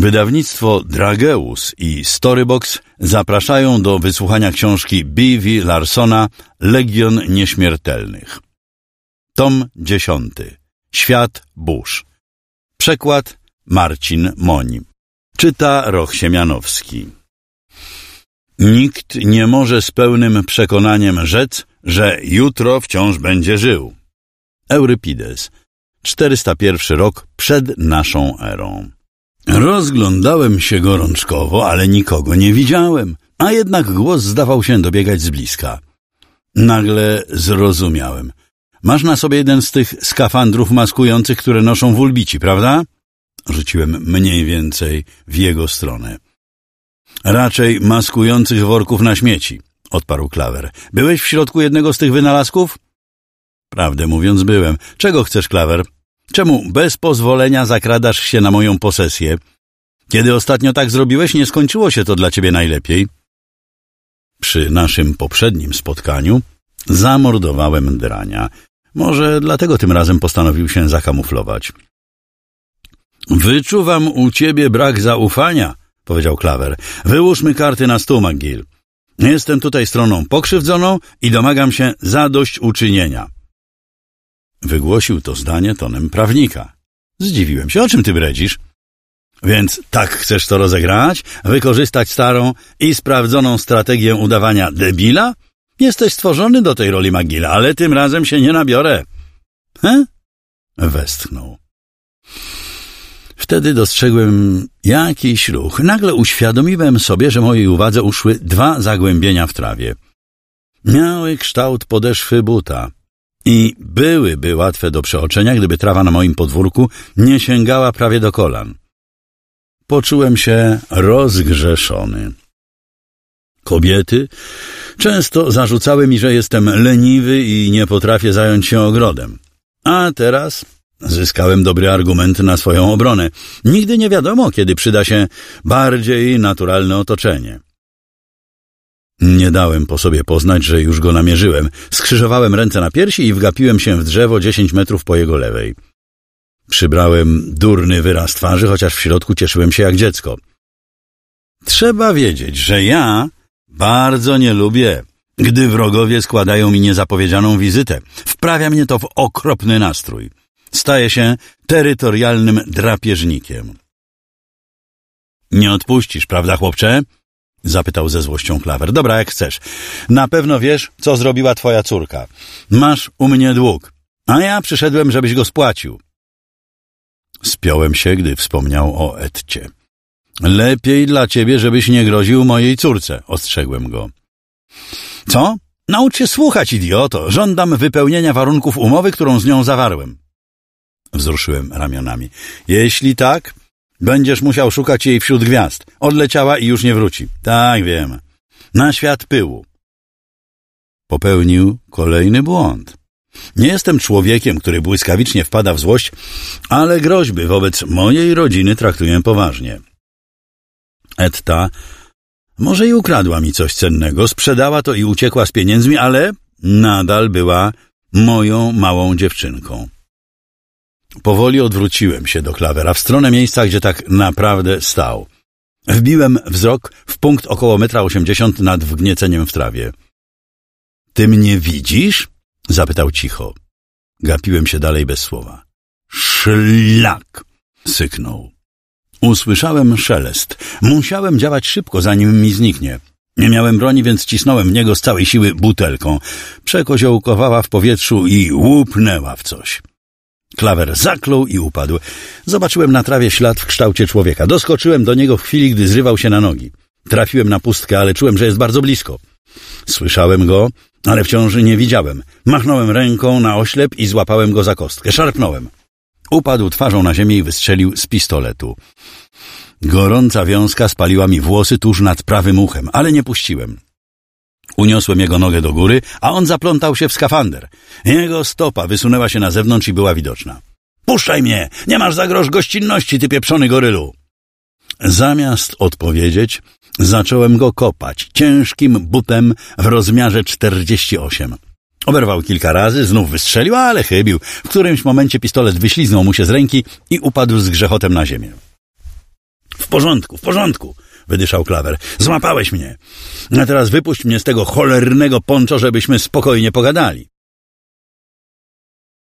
Wydawnictwo Drageus i Storybox zapraszają do wysłuchania książki B.V. Larsona Legion Nieśmiertelnych. Tom 10. Świat burz. Przekład Marcin Moń. Czyta Roch Siemianowski. Nikt nie może z pełnym przekonaniem rzec, że jutro wciąż będzie żył. Eurypides. 401 rok przed naszą erą. Rozglądałem się gorączkowo, ale nikogo nie widziałem, a jednak głos zdawał się dobiegać z bliska. Nagle zrozumiałem. Masz na sobie jeden z tych skafandrów maskujących, które noszą wulbici, prawda? Rzuciłem mniej więcej w jego stronę. Raczej maskujących worków na śmieci, odparł Klawer. Byłeś w środku jednego z tych wynalazków? Prawdę mówiąc byłem. Czego chcesz, Klawer? Czemu bez pozwolenia zakradasz się na moją posesję? Kiedy ostatnio tak zrobiłeś, nie skończyło się to dla ciebie najlepiej. Przy naszym poprzednim spotkaniu zamordowałem drania. Może dlatego tym razem postanowił się zakamuflować. Wyczuwam u ciebie brak zaufania, powiedział Klawer. Wyłóżmy karty na stół, McGill. Jestem tutaj stroną pokrzywdzoną i domagam się zadośćuczynienia. Wygłosił to zdanie tonem prawnika. Zdziwiłem się. O czym ty bredzisz? Więc tak chcesz to rozegrać? Wykorzystać starą i sprawdzoną strategię udawania debila? Jesteś stworzony do tej roli, McGilla, ale tym razem się nie nabiorę. Westchnął. Wtedy dostrzegłem jakiś ruch. Nagle uświadomiłem sobie, że mojej uwadze uszły dwa zagłębienia w trawie. Miały kształt podeszwy buta i byłyby łatwe do przeoczenia, gdyby trawa na moim podwórku nie sięgała prawie do kolan. Poczułem się rozgrzeszony. Kobiety często zarzucały mi, że jestem leniwy i nie potrafię zająć się ogrodem. A teraz zyskałem dobry argument na swoją obronę. Nigdy nie wiadomo, kiedy przyda się bardziej naturalne otoczenie. Nie dałem po sobie poznać, że już go namierzyłem. Skrzyżowałem ręce na piersi i wgapiłem się w drzewo 10 metrów po jego lewej. Przybrałem durny wyraz twarzy, chociaż w środku cieszyłem się jak dziecko. Trzeba wiedzieć, że ja bardzo nie lubię, gdy wrogowie składają mi niezapowiedzianą wizytę. Wprawia mnie to w okropny nastrój. Staję się terytorialnym drapieżnikiem. Nie odpuścisz, prawda, chłopcze? Zapytał ze złością Klawer. Dobra, jak chcesz. Na pewno wiesz, co zrobiła twoja córka. Masz u mnie dług, a ja przyszedłem, żebyś go spłacił. Spiąłem się, gdy wspomniał o Etcie. Lepiej dla ciebie, żebyś nie groził mojej córce, ostrzegłem go. Co? Naucz się słuchać, idioto. Żądam wypełnienia warunków umowy, którą z nią zawarłem. Wzruszyłem ramionami. Jeśli tak, będziesz musiał szukać jej wśród gwiazd. Odleciała i już nie wróci. Tak, wiem. Na świat pyłu. Popełnił kolejny błąd. Nie jestem człowiekiem, który błyskawicznie wpada w złość, ale groźby wobec mojej rodziny traktuję poważnie. Etta może i ukradła mi coś cennego, sprzedała to i uciekła z pieniędzmi, ale nadal była moją małą dziewczynką. Powoli odwróciłem się do Klawera w stronę miejsca, gdzie tak naprawdę stał. Wbiłem wzrok w punkt około 1,80 m nad wgnieceniem w trawie. — Ty mnie widzisz? — zapytał cicho. Gapiłem się dalej bez słowa. — Szlak! — syknął. Usłyszałem szelest. Musiałem działać szybko, zanim mi zniknie. Nie miałem broni, więc cisnąłem w niego z całej siły butelką. Przekoziołkowała w powietrzu i łupnęła w coś. Klawer zaklął i upadł. Zobaczyłem na trawie ślad w kształcie człowieka. Doskoczyłem do niego w chwili, gdy zrywał się na nogi. Trafiłem na pustkę, ale czułem, że jest bardzo blisko. Słyszałem go, ale wciąż nie widziałem. Machnąłem ręką na oślep i złapałem go za kostkę. Szarpnąłem. Upadł twarzą na ziemię i wystrzelił z pistoletu. Gorąca wiązka spaliła mi włosy tuż nad prawym uchem, ale nie puściłem. Uniosłem jego nogę do góry, a on zaplątał się w skafander. Jego stopa wysunęła się na zewnątrz i była widoczna. — Puszczaj mnie! Nie masz za grosz gościnności, ty pieprzony gorylu! Zamiast odpowiedzieć, zacząłem go kopać ciężkim butem w rozmiarze 48. Oberwał kilka razy, znów wystrzelił, ale chybił. W którymś momencie pistolet wyśliznął mu się z ręki i upadł z grzechotem na ziemię. W W porządku, wydyszał Klawer. Złapałeś mnie. A teraz wypuść mnie z tego cholernego ponczo, żebyśmy spokojnie pogadali.